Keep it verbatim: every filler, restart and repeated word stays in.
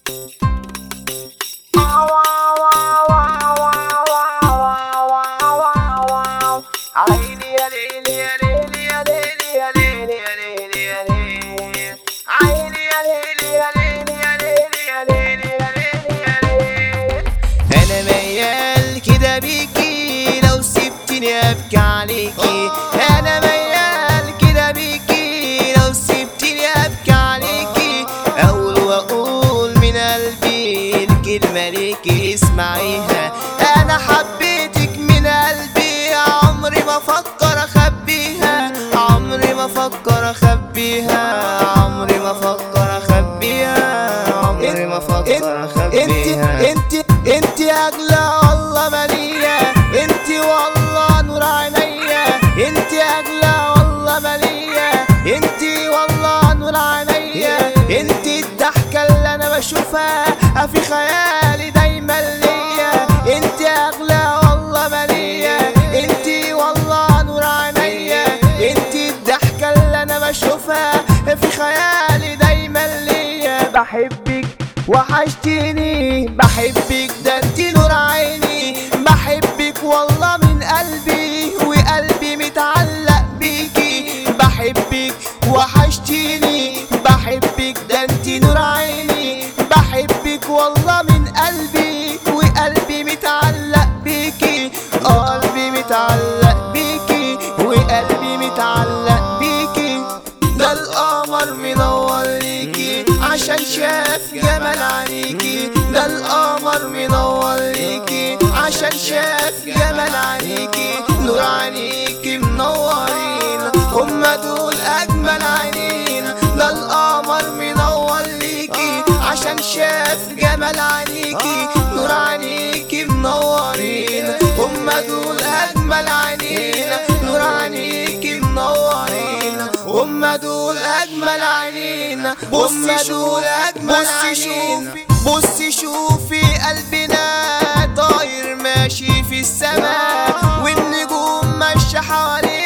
عيني يا ليلي يا ليلي يا ليلي يا ليلي يا ليلي يا ليلي عيني يا ليلي يا ليلي يا ليلي يا ليلي يا ليلي يا ليلي. انا ميال كده بيكي لو سبتني ابكي عليكي. انا ميال كده بيكي لو سبتني ابكي عليكي. اقول واقول من قلبي الكلمه ليكي اسمعيها. انا حبيتك من قلبي عمري ما افكر اخبيها. عمري ما افكر اخبيها. عمري ما افكر اخبيها. عمري ما افكر اخبيها. انت انت انت اغلى والله مالية. انت والله نور عينيا. انت اغلى والله مالية. انت والله نور عينيا. انت الضحكة اللي انا بشوفها في خيالي دايما ليا. انت اغلى والله مالية. انت والله نور عينيا. انت الضحكة اللي انا بشوفها في خيالي دايما ليا. بحبك وحشتيني. بحبك ده انت نور عيني. بحبك والله من قلبي وقلبي متعلق بيكي. بحبك وحشتيني. بحبك ده انت نور عيني. بحبك والله من قلبي وقلبي متعلق بيكي. قلبي متعلق بيكي وقلبي متعلق بيكي. ده القمر منور ليكي عشان شاف جمال عينيكي. ده القمر منور ليكي عشان شاف جمال عينيكي. نور عينيكي منورين هما دول اجمل عينين. ده القمر منور ليكي عشان شاف جمال عينيكي. نور عينيكي منورين هما دول اجمل عينين. نور عينيكي منورين هما دول اجمل عينين. هما دول اجمل عينين. بصي شوفي قلبنا طاير ماشي في السماء والنجوم ماشية حواليه.